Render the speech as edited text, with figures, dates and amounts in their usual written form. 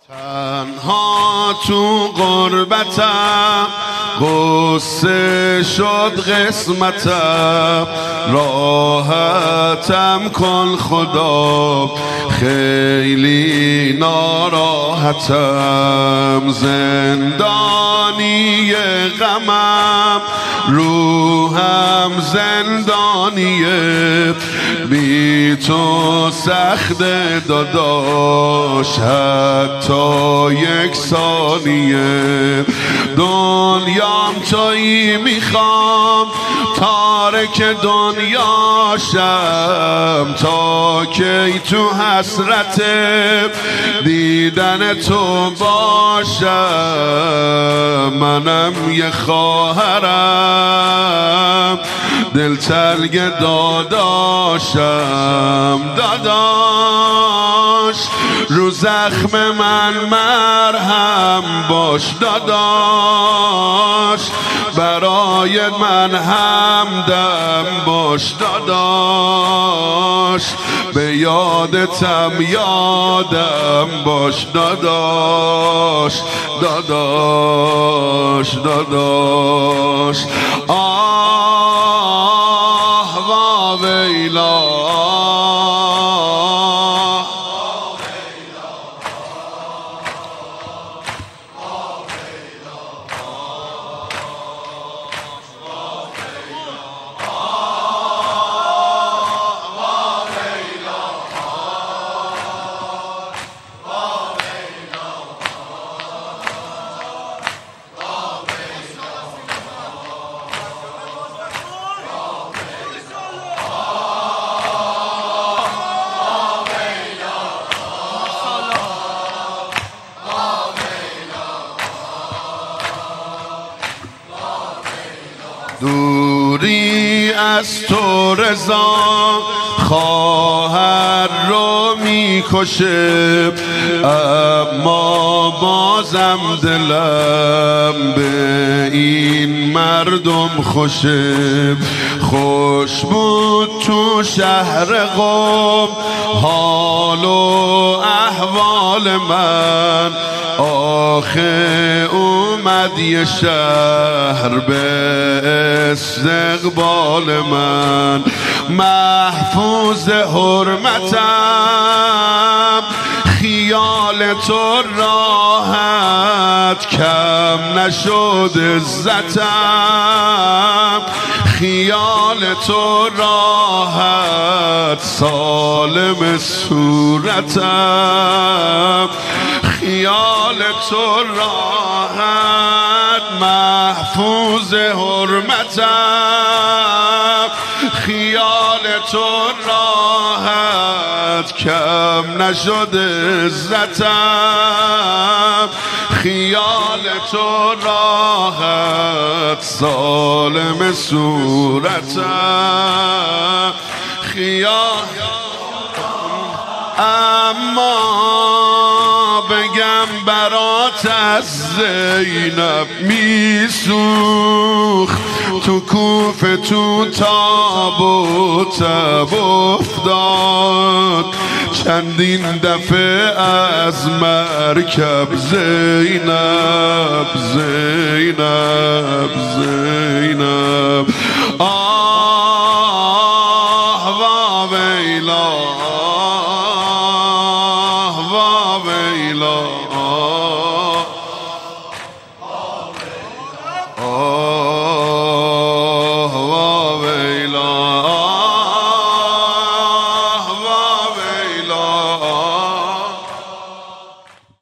تنها تو غربتم غصه شد قسمتم، راحتم کن خدا خیلی ناراحتم، زندانی غمم روحم زندانیه، بی تو سخت داداش حتی یک ثانیه، دنیام تویی میخوام تارک دنیاشم، تا کی تو حسرت دیدن تو باشم، منم یه خواهرم دلتنگ داداشم، داداش رو زخم من مرهم باش، داداش برای من همدم باش، داداش به یادتم یادم باش، داداش داداش داداش. آه و ویلا دوری از تو رضا خواهر رو میکشه، اما بازم دلم به این مردم خوشه، خوش بود تو شهر قم حال و احوال من، آخه اومد یه شهر به استقبال من، محفوظ حرمتم خیال تو راحت کم نشد عزتم، خیال تو راحت سالم صورتم، خیال تو راحت محفوظ حرمتم، خیال تو راحت کم نشد عزتم، خیال تو راحت سالم صورتم، خیال اما بگم برات از زینب میسوخت، تو کوفه تو تاب و تب افتاد، چندین دفعه از مرکب زینب زینب زینب. آه و ویلا